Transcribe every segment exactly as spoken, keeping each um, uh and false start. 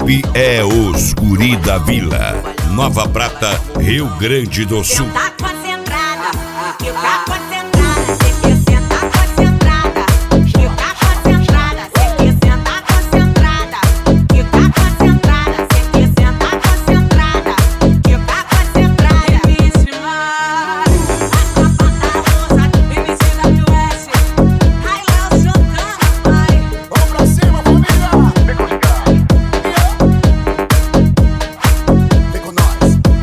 Equipe é os Guri da Vila. Nova Prata, Rio Grande do Sul. Senta concentrada, fica concentrada, cê que senta concentrada, fica concentrada, cê que senta concentrada, fica concentrada, cê que senta concentrada, fica concentrada. Belíssima, a patarosa, M C W S, ai lá o Santana, ai. Vamos pra cima, família! Vem com Vem com nós.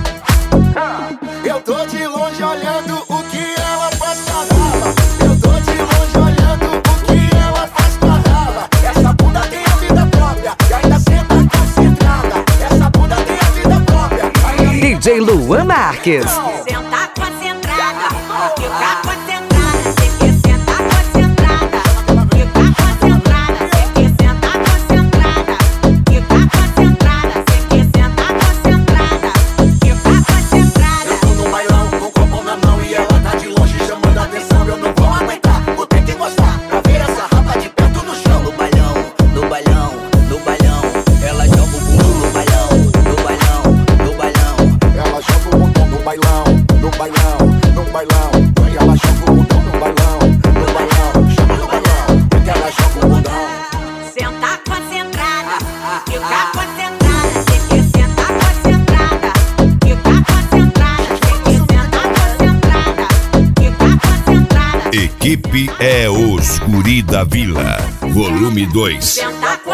Eu tô de longe olhando o que ela faz pra rala. Eu tô de longe olhando o que ela faz pra rala. Essa bunda tem a vida própria e ainda senta concentrada. Essa bunda tem a vida própria. D J Luan Marques. Senta concentrada, fica concentrada, cê que senta concentrada, fica concentrada, cê que senta concentrada, fica concentrada, cê que senta concentrada, fica concentrada. Eu tô no bailão, com o copo na mão e ela tá de longe chamando a atenção. Eu não vou aguentar, vou ter que mostrar pra ver essa rapa de perto no chão. No bailão, no bailão, no bailão, ela joga o bumbum no bailão, no bailão, no bailão. Ela joga o bundão no bailão, no bailão, no bailão. E ela joga o bundão no bailão, no bailão, chama no bailão. Porque ela joga o bundão. Senta concentrada, fica concentrada, cê que senta concentrada, fica concentrada, cê que senta concentrada, fica concentrada. Equipe é os Guri da Vila. Volume dois. Senta